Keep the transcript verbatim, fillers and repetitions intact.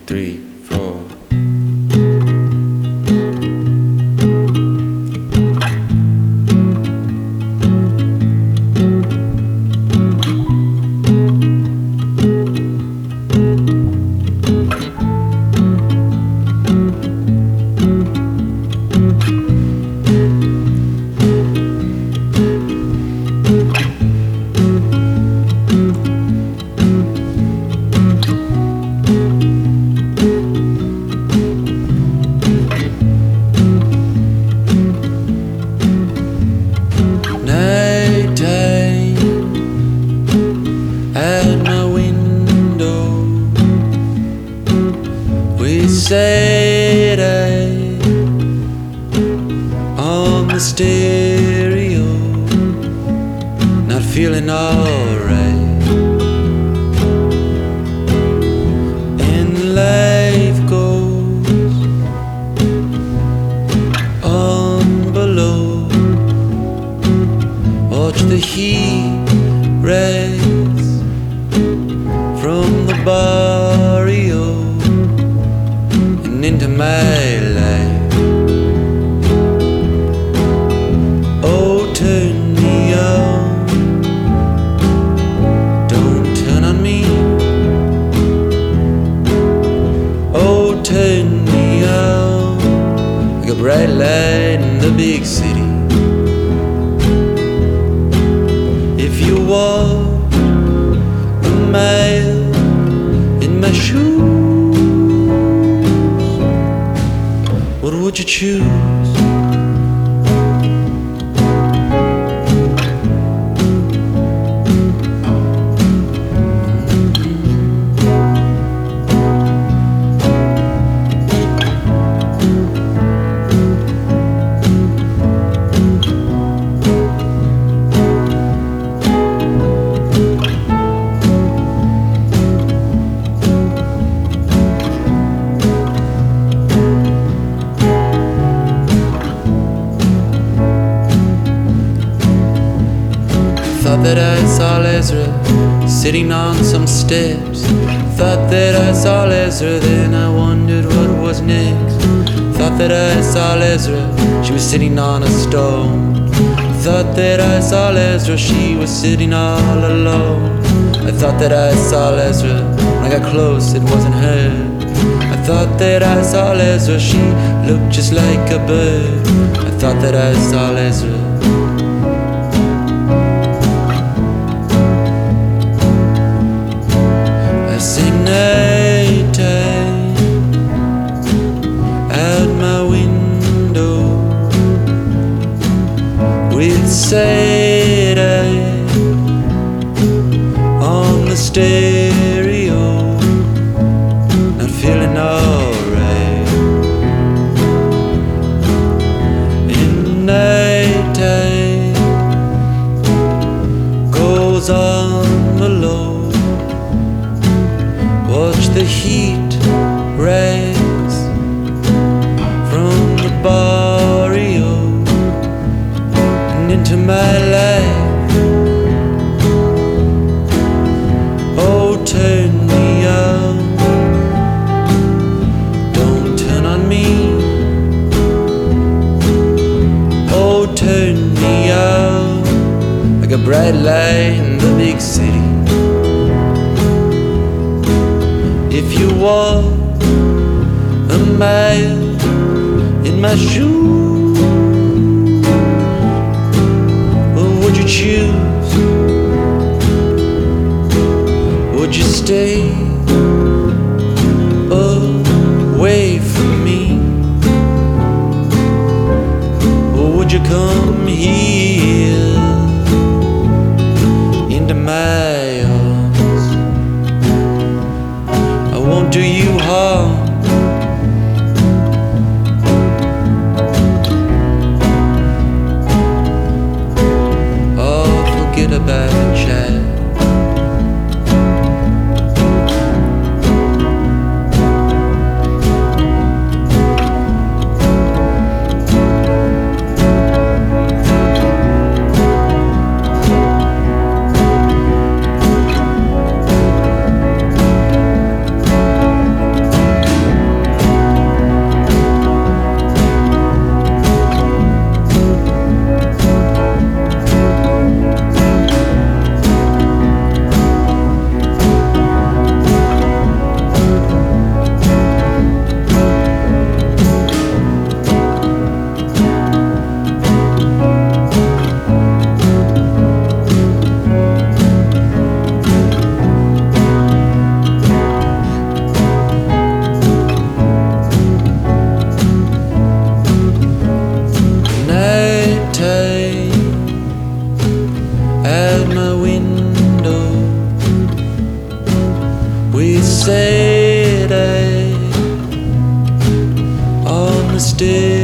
three, four. Saturday on the stereo, not feeling alright, and life goes on below. Watch the heat rays from the barrio into my life. Oh, turn me on, don't turn on me. Oh, turn me on like a bright light in the big city. If you walk a mile in my shoes, what would you choose? Thought that I saw Ezra sitting on some steps. Thought that I saw Ezra, then I wondered what was next. Thought that I saw Ezra, she was sitting on a stone. Thought that I saw Ezra, she was sitting all alone. I thought that I saw Ezra, when I got close it wasn't her. I thought that I saw Ezra, she looked just like a bird. I thought that I saw Ezra. Sing night time out my window with sad eye on the stereo, not feeling alright. And night time goes on below. Watch the heat rise from the barrio and into my life. Oh, turn me on, don't turn on me. Oh, turn me on like a bright light in the big city. If you walk a mile in my shoes, what would you choose? Would you stay away from me? Or would you come here into my arms? I won't do you harm. Oh, forget about the chat. city on the stairs.